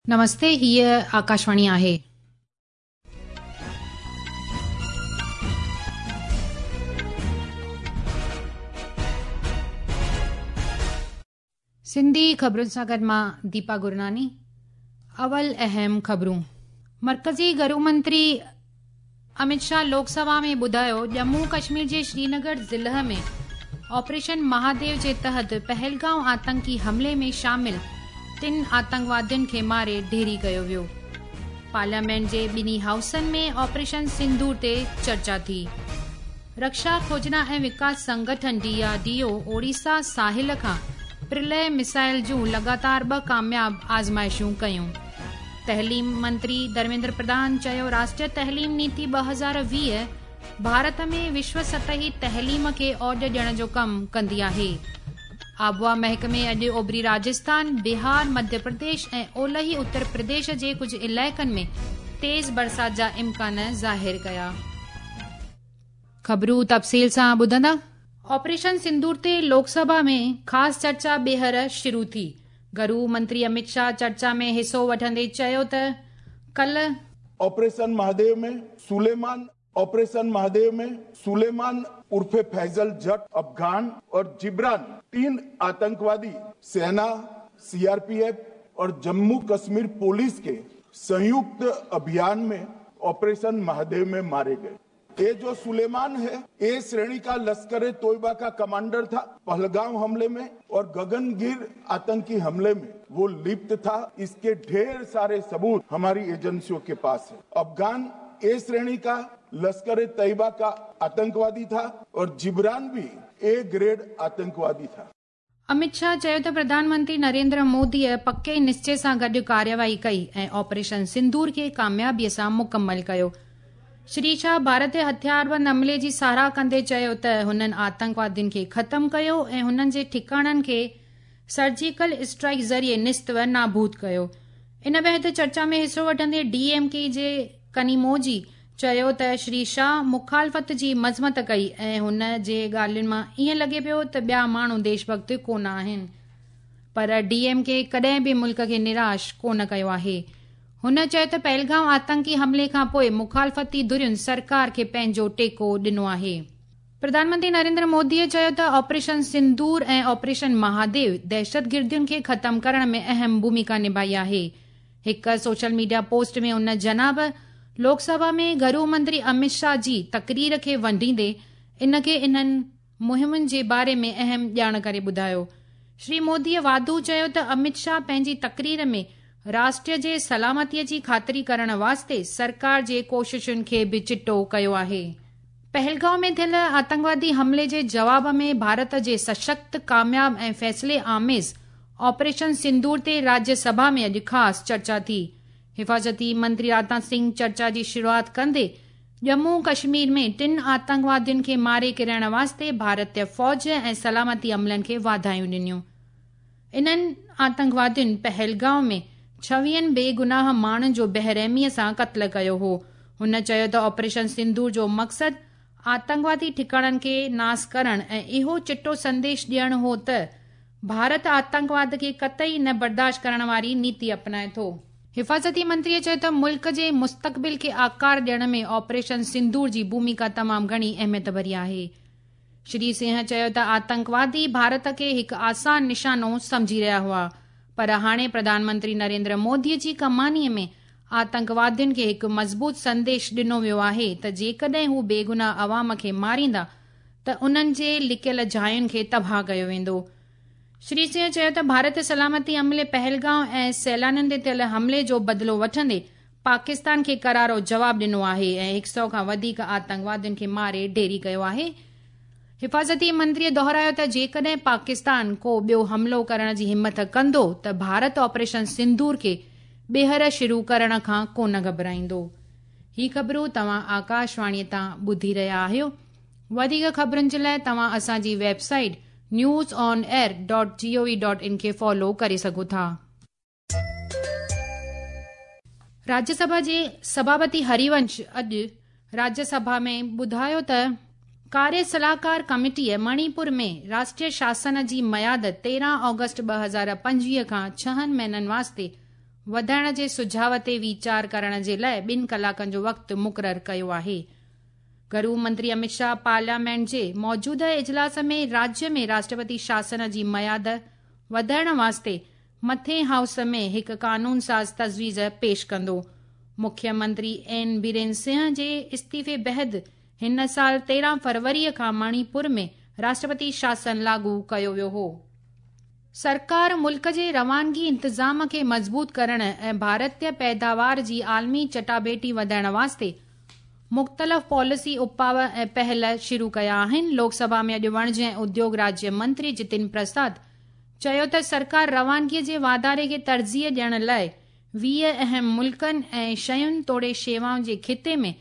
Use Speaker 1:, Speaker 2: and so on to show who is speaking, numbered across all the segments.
Speaker 1: नमस्ते, हीअ आकाशवाणी आहे। सिंधी ख़बरुनि सां गॾु मां दीपा गुरनानी। अवल अहम ख़बरूं। मर्कज़ी गृह मंत्री अमित शाह लोकसभा में ॿुधायो, जम्मू कश्मीर जे श्रीनगर ज़िले में ऑपरेशन महादेव जे तहत पहलगांव आतंकी हमले में शामिल 3 आतंकवादियुनि खे मारे ढेरी कयो वियो। पार्लियामेंट जे ॿिन्ही हाउसनि में ऑपरेशन सिंदूर ते चर्चा थी। रक्षा खोजना ऐं विकास संगठन DRDO ओडिशा साहिल खां प्रलय मिसाइल जूं लगातार 2 कामयाब आज़माइशूं कयूं। तहलीम मंत्री धर्मेंद्र प्रधान चयो, राष्ट्रीय तहलीम नीति 2020 भारत में विश्व सतही तहलीम खे औज ॾियण जो कमु कंदी आहे। आबुआ महकमे अॼु ओभरी राजस्थान, बिहार, मध्य प्रदेश ऐं ओलही उत्तर प्रदेश जे कुझु इलाइक़नि में तेज़ बरसात जा इम्कान ज़ाहिर कया। ख़बरूं तफ़सील सां ॿुधंदा। ऑपरेशन सिंदूर ते लोकसभा में ख़ासि चर्चा ॿीहर शुरू थी। गृह मंत्री अमित शाह चर्चा में हिसो वठंदे चयो त कल्ह
Speaker 2: ऑपरेशन महादेव में सुलेमान उर्फे फैजल जट अफगान और जिब्रान 3 आतंकवादी सेना, CRPF और जम्मू कश्मीर पुलिस के संयुक्त अभियान में ऑपरेशन महादेव में मारे गए। ये जो सुलेमान है, ए श्रेणी का लश्कर तोयबा का कमांडर था। पहलगांव हमले में और गगनगिर आतंकी हमले में वो लिप्त था। इसके ढेर सारे सबूत हमारी एजेंसियों के पास है। अफगान ए श्रेणी का लश्कर तैयबा का आतंकवादी था और जिब्रान भी A ग्रेड आतंकवादी था।
Speaker 1: अमित शाह चयो त प्रधानमंत्री नरेंद्र मोदीअ पके निश्चय सां गॾु कार्यवाही कई ऐं ऑपरेशन सिंदूर खे कामयाबीअ सां मुकमल कयो। श्री शाह भारतीय हथियारबंद हमले जी साराह कंदे चयो त हुननि आतंकवादियुनि खे ख़तमु कयो ऐं हुननि जे ठिकाणनि खे सर्जिकल स्ट्राइक ज़रिए निस्तव नाबूद कयो। इन बैदि चर्चा में हिसो वठंदे DMK जे कनीमोजी चयो त श्री शाह मुखालफ़त जी मज़मत कई ऐं हुन जे ॻाल्हियुनि मां ईअं लॻे पियो त ॿिया माण्हू देशभक्त कोन आहिनि, पर DMK कॾहिं बि मुल्क खे निराश कोन कयो आहे। हुन चयो त पहलगांव आतंकी हमले खां पोइ मुखालफ़ती धुरियुनि सरकार खे पंहिंजो टेको ॾिनो आहे। प्रधानमंत्री नरेंद्र मोदीअ चयो त ऑपरेशन सिंदूर ऐं ऑपरेशन महादेव दहशतगिर्दियुनि खे ख़तमु करण में अहम भूमिका निभाई आहे। हिक सोशल मीडिया पोस्ट में उन जनाब लोकसभा में गृह मंत्री अमित शाह जी तकरीर खे वंडींदे इनखे इन्हनि मुहिमुनि जे बारे में अहम ॼाण करे ॿुधायो। श्री मोदीअ वाधू चयो त अमित शाह पंहिंजी तकरीर में राष्ट्र जे सलामतीअ जी ख़ातिरी करण वास्ते सरकार जे कोशिशुनि खे बि चिटो कयो आहे। पहलगांव में थियल आतंकवादी हमले जे जवाब में भारत जे सशक्त, कामयाब ऐं फ़ैसिले आमेज़ ऑपरेशन सिंदूर ते राज्यसभा में अॼु ख़ासि चर्चा थी। हिफ़ाज़ती मंत्री राजनाथ सिंह चर्चा जी शुरूआत कंदे जम्मू कश्मीर में 3 आतंकवादियुनि खे मारे किराइण वास्ते भारतीय फ़ौज ऐं सलामती अमलनि खे वाधायूं ॾिनियूं। इन्हनि आतंकवादियुनि पहलगांव में 26 बेगुनाह माण्हुनि जो बेरहमीअ सां क़त्ल कयो हो। हुन चयो त ऑपरेशन सिंदूर जो मक़सदु आतंकवादी ठिकाणनि खे नास करणु ऐं इहो चिटो संदेश ॾियणु हो त भारत आतंकवाद खे कतई न बर्दाश्त करण वारी नीति अपनाए थो। हिफ़ाज़ती मंत्रीअ चयो त मुल्क जे मुस्तक़बिल खे आकार ॾियण में ऑपरेशन सिंदूर जी भूमिका तमामु घणी अहमियत भरी आहे। श्री सिंह चयो त आतंकवादी भारत खे हिकु आसान निशानो समझी रहिया हुआ, पर हाणे प्रधानमंत्री नरेंद्र मोदीअ जी कमानीअ में आतंकवादियुनि खे हिकु मज़बूत संदेश ॾिनो वियो आहे त जेकॾहिं हू बेगुनाह अवाम खे मारींदा त उन्हनि जे लिकियल जायुनि खे तबाह कयो वेंदो। श्री सिंह चयो त भारत सलामती अमले पहलगांव ऐं सैलानियुनि ते थियल हमले जो बदिलो वठंदे पाकिस्तान खे करारो जवाब ॾिनो आहे ऐं 100 खां वधीक आतंकवादियुनि खे मारे ढेरी कयो आहे। हिफ़ाज़ती मंत्रीअ दोहरायो त जेकॾहिं पाकिस्तान को ॿियो हमिलो करण जी हिमत कंदो त भारत ऑपरेशन सिंदूर खे ॿीहर शुरू करण खां कोन घबराईंदो। ही ख़बरूं तव्हां आकाशवाणीअ तां ॿुधी रहिया आहियो। वधीक ख़बरुनि जे लाइ तव्हां असांजी वेबसाइट newsonair.gov.in खे फॉलो करे सघो था। राज्यसभा जे सभापति हरिवंश अॼु राज्यसभा में ॿुधायो त कार्य सलाहकार कमेटीअ मणिपुर में राष्ट्रीय शासन जी मयाद 13 ऑगस्ट 2025 खां 6 महीननि वास्ते वधाइण जे सुझाव ते वीचार करण जे लाइ 2 कलाकनि जो वक़्तु मुक़ररु कयो आहे। गृह मंत्री अमित शाह पार्लियामेंट जे मौजूदा इजलास में राज्य में राष्ट्रपति शासन जी मयाद वधाइण वास्ते मथे हाउस में हिकु कानून साज़ तजवीज़ पेश कंदो। मुख्यमंत्री एन बीरेन सिंह जे इस्तीफ़े बैदि हिन साल 13 फरवरीअ खां मणिपुर में राष्ट्रपति शासन लागू कयो वियो हो। सरकार मुल्क जे रवानगी इंतज़ाम खे मज़बूत करण ऐं भारतीय पैदावार जी आलमी चटाभेटी वधाइण वास्ते मुख़्तलिफ़ पॉलिसी उपाव ऐं पहल शुरू कया आहिनि। लोकसभा में अॼु वाणिज्य ऐं उद्योग राज्य मंत्री जितिन प्रसाद चयो त सरकार रवानगीअ जे वाधारे खे तरजीह ॾियण लाइ 20 अहम मुल्कनि ऐं शयुनि तोड़े शेवाउनि जे खिते में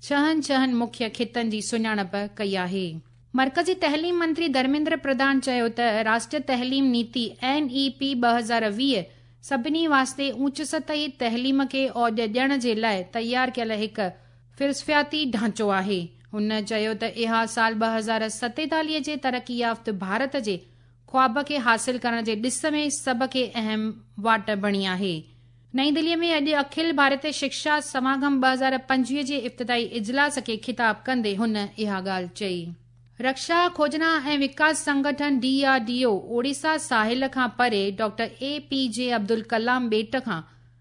Speaker 1: 6 मुख्य खितनि जी सुञाणप कई आहे। मर्कज़ी तहलीम मंत्री धर्मेंद्र प्रधान चयो त राष्ट्रीय तहलीम नीति NEP 2020 सभिनी वास्ते ऊच सतही तहलीम खे औज ॾियण जे लाइ तयार कयल हिकु फ़िलसफ़ियाती ढांचो आहे। हुन चयो त इहा साल 2047 जे तरक़ी याफ़्त भारत जे ख्वाब खे हासिल करण जे ॾिस में सभ खे अहम वाट बणी आहे। नईं दिल्लीअ में अॼु अखिल भारतीय शिक्षा समागम 2025 जे इफ़्तिताई इजलास खे ख़िताब कंदे हुन इहा ॻाल्हि चई। रक्षा खोजना ऐं विकास संगठन DRDO ओडिशा साहिल खां परे डॉक्टर APJ अब्दुल कलाम ॿेट खां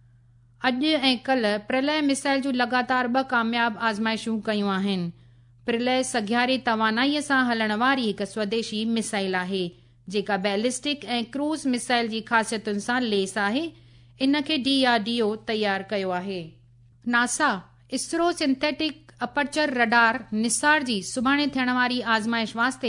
Speaker 1: अॼु ऐं कल्ह प्रलय मिसाइल जूं लगातार 2 कामयाब आज़माइशूं कयूं आहिनि। प्रलय सॻियारे तवानाईअ सां हलण वारी हिकु स्वदेशी मिसाइल आहे जेका बैलिस्टिक ऐं क्रूज़ मिसाइल जी ख़ासियतुनि सां लेस आहे। इन खे DRDO तयारु कयो आहे। NASA ISRO synthetic aperture radar NISAR जी सुभाणे थियण वारी आज़माइश वास्ते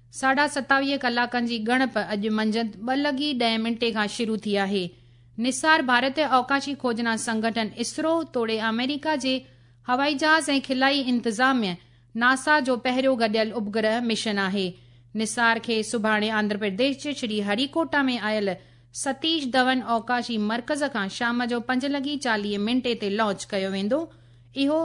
Speaker 1: 27.5 कलाकनि जी ॻणप अॼु मंझंदि 2:10 खां शुरू थी आहे। निसार भारतीय अवकाशी खोजना संगठन इसरो तोड़े अमेरिका जे हवाई जहाज़ ऐं खिलाई इंतज़ामिया नासा जो पहिरियों गॾियल उपग्रह मिशन आहे। निसार खे सुभाणे आंध्र प्रदेश जे श्री हरिकोटा में आयल सतीश धवन अवकाशी मर्कज़ खां शाम जो 5:40 ते लॉन्च कयो वेंदो। इहो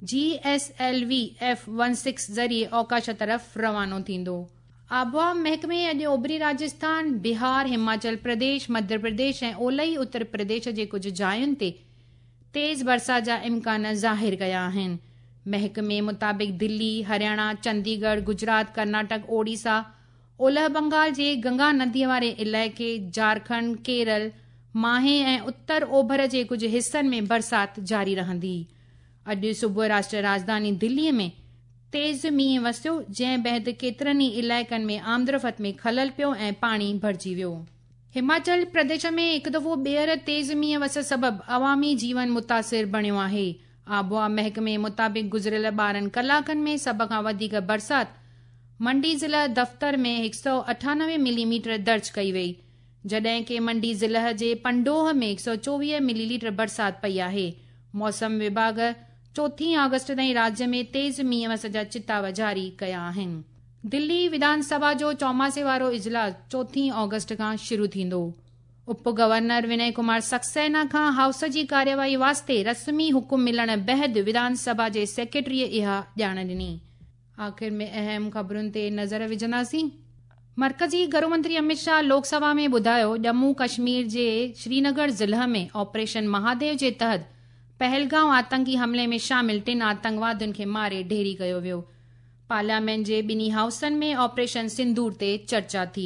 Speaker 1: GSLV F-16 ज़रिए अवकाश तरफ़ रवानो थींदो। आबहवा महकमे अॼु ओभरी राजस्थान, बिहार, हिमाचल प्रदेश, मध्य प्रदेश ऐं ओलही उत्तर प्रदेश जे कुझु जायुनि ते तेज़ बरसात जा इम्कान ज़ाहिर कया आहिनि। महकमे मुताबिक़ दिल्ली, हरियाणा, चंडीगढ़, गुजरात, कर्नाटक, ओडिशा, ओलह बंगाल जे गंगा नदीअ वारे इलाइक़े, झारखंड, केरल, माहे ऐं उत्तर ओभर जे कुझु हिसनि में बरसात जारी रहंदी। अॼु सुबुह राष्ट्रीय राजधानी दिल्लीअ में तेज़ मींहुं वसियो जंहिं बैदि केतिरनि ई इलाइक़नि में आमदरफ़त में खलल पियो ऐं पाणी भरिजी वियो। हिमाचल प्रदेश में हिकु दफ़ो ॿीहर तेज़ मींहुं वसण सबबि अवामी जीवन मुतासिर बणियो आहे। आबहवा महकमे मुताबिक़ गुज़िरियल 12 कलाकनि में सभ खां वधीक बरसात मंडी ज़िला दफ़्तर में 198 मिलीमीटर दर्ज कई वई, जॾहिं कि मंडी ज़िले जे पंडोह में 124 मिलीलीटर बरसात पई आहे। मौसम विभाग 4 अगस्त ताईं राज्य में तेज़ मींहुं वस जा चिताव जारी कया आहिनि। दिल्ली विधानसभा जो चौमासे वारो इजलास 4 अगस्त खां शुरू थींदो। उप गवर्नर विनय कुमार सक्सेना खां हाउस जी कार्यवाही वास्ते रस्मी हुकुम मिलण बैदि विधानसभा जे सेक्रेटरीअ इहा ॼाण ॾिनी। आख़िर में अहम ख़बरुनि ते नज़र विझंदासीं। मर्कज़ी गृह मंत्री अमित शाह लोकसभा में ॿुधायो जम्मू कश्मीर जे श्रीनगर ज़िले में ऑपरेशन महादेव जे तहत पहलगांव आतंकी हमले में शामिल 3 आतंकवादियुनि खे मारे ढेरी कयो वियो। पार्लियामेंट जे 2 हाउसनि में ऑपरेशन सिंदूर ते चर्चा थी।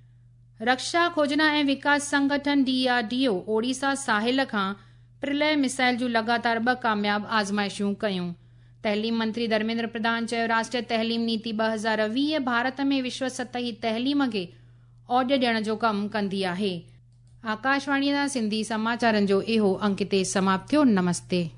Speaker 1: रक्षा खोजना ऐं विकास संगठन DRDO ओडिशा साहिल खां प्रलय मिसाइल जूं लगातार 2 कामयाब आज़माइशूं कयूं। तहलीम मंत्री धर्मेंद्र प्रधान चयो राष्ट्रीय तहलीम नीति 2020 भारत में विश्व सतही तहलीम खे औज ॾियण जो कमु कंदी आहे। आकाशवाणीअ जा सिंधी समाचारनि जो इहो अंक ते समाप्त थियो। नमस्ते।